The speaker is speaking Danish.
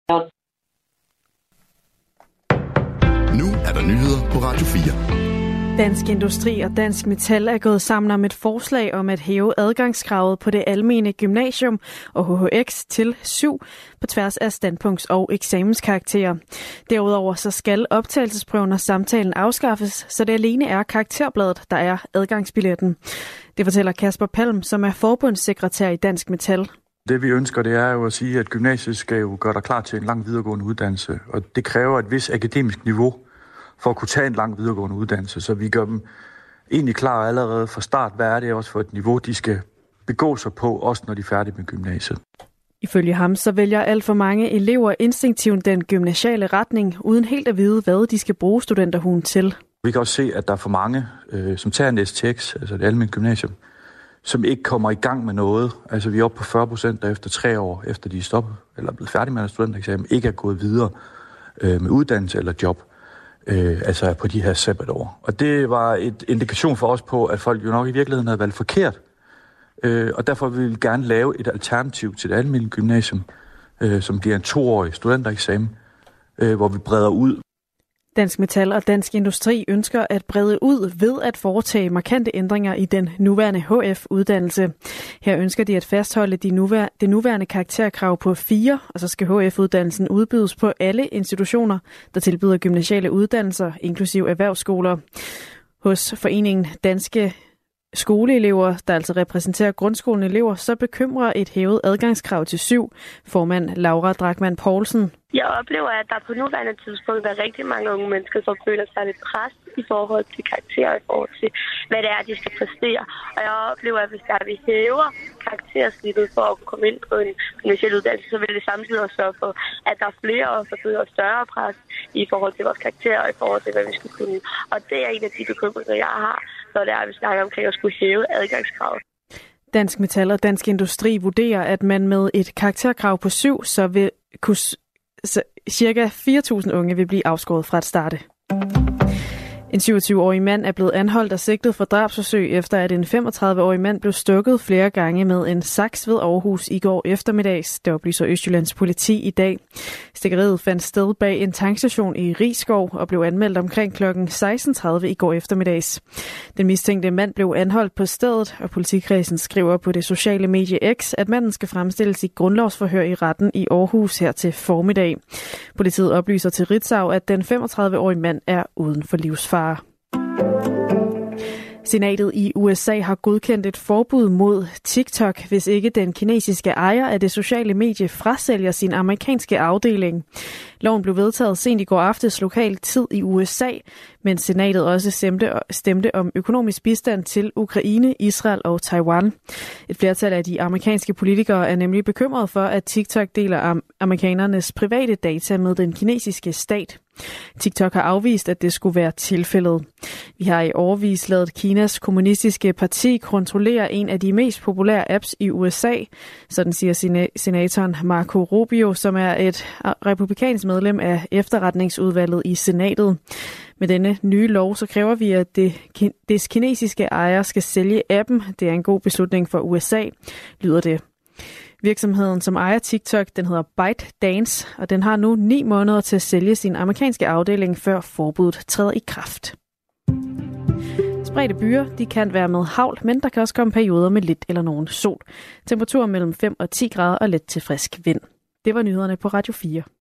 Nu er der nyheder på Radio 4. Dansk Industri og Dansk Metal er gået sammen om et forslag om at hæve adgangskravet på det almene gymnasium og HHX til 7 på tværs af standpunkts- og eksamenskarakterer. Derudover så skal optagelsesprøven og samtalen afskaffes, så det alene er karakterbladet, der er adgangsbilletten. Det fortæller Kasper Palm, som er forbundssekretær i Dansk Metal. Det vi ønsker, det er jo at sige, at gymnasiet skal jo gøre dig klar til en lang videregående uddannelse, og det kræver et vis akademisk niveau for at kunne tage en lang videregående uddannelse. Så vi gør dem egentlig klar allerede fra start. Hvad er det også for et niveau, de skal begå sig på, også når de er færdige med gymnasiet? Ifølge ham så vælger alt for mange elever instinktivt den gymnasiale retning, uden helt at vide, hvad de skal bruge studenterhuen til. Vi kan også se, at der er for mange, som tager en STX, altså det almindelige gymnasium, som ikke kommer i gang med noget. Altså vi er oppe på 40%, der efter 3 år, efter de er stoppet, eller er blevet færdige med en studentereksamen, ikke er gået videre med uddannelse eller job. Altså på de her sabbatår. Og det var et indikation for os på, at folk jo nok i virkeligheden havde valgt forkert. Og derfor vil vi gerne lave et alternativ til det almindelige gymnasium, som bliver en 2-årig studentereksamen, hvor vi breder ud. Dansk Metal og Dansk Industri ønsker at brede ud ved at foretage markante ændringer i den nuværende HF-uddannelse. Her ønsker de at fastholde det nuværende karakterkrav på 4, og så skal HF-uddannelsen udbydes på alle institutioner, der tilbyder gymnasiale uddannelser, inklusiv erhvervsskoler. Hos foreningen Danske Skoleelever, der altså repræsenterer grundskoleelever, så bekymrer et hævet adgangskrav til 7 formand Laura Drachmann Poulsen. Jeg oplever, at der på nuværende tidspunkt er rigtig mange unge mennesker, som føler sig lidt pres i forhold til karakterer, i forhold til, hvad det er, de skal præstere. Og jeg oplever, at hvis vi hæver karaktersnittet for at komme ind på en gymnasial uddannelse, så vil det samtidig også sørge for, at der er flere og føler større pres i forhold til vores karakterer og i forhold til, hvad vi skal kunne. Og det er en af de bekymringer, jeg har, når det er, at vi snakker omkring at skulle hæve adgangskravet. Dansk Metal og Dansk Industri vurderer, at man med et karakterkrav på 7, så vil kunne cirka 4.000 unge vil blive afskåret fra at starte. En 27-årig mand er blevet anholdt og sigtet for drabsforsøg, efter at en 35-årig mand blev stukket flere gange med en saks ved Aarhus i går eftermiddags. Det oplyser Østjyllands politi i dag. Stikkeriet fandt sted bag en tankstation i Risskov og blev anmeldt omkring kl. 16.30 i går eftermiddags. Den mistænkte mand blev anholdt på stedet, og politikredsen skriver på det sociale medie X, at manden skal fremstilles i grundlovsforhør i retten i Aarhus her til formiddag. Politiet oplyser til Ritzau, at den 35-årige mand er uden for livsfare. Senatet i USA har godkendt et forbud mod TikTok, hvis ikke den kinesiske ejer af det sociale medie frasælger sin amerikanske afdeling. Loven blev vedtaget sent i går aftes lokal tid i USA, men senatet også stemte om økonomisk bistand til Ukraine, Israel og Taiwan. Et flertal af de amerikanske politikere er nemlig bekymret for, at TikTok deler amerikanernes private data med den kinesiske stat. TikTok har afvist, at det skulle være tilfældet. Vi har i årevis ladet Kinas kommunistiske parti kontrollere en af de mest populære apps i USA, sådan siger senatoren Marco Rubio, som er et republikansk medlem af efterretningsudvalget i senatet. Med denne nye lov, så kræver vi, at det kinesiske ejer skal sælge appen. Det er en god beslutning for USA, lyder det. Virksomheden, som ejer TikTok, den hedder ByteDance, og den har nu 9 måneder til at sælge sin amerikanske afdeling, før forbuddet træder i kraft. Spredte byer, de kan være med hagl, men der kan også komme perioder med lidt eller nogen sol. Temperaturer mellem 5 og 10 grader og let til frisk vind. Det var nyhederne på Radio 4.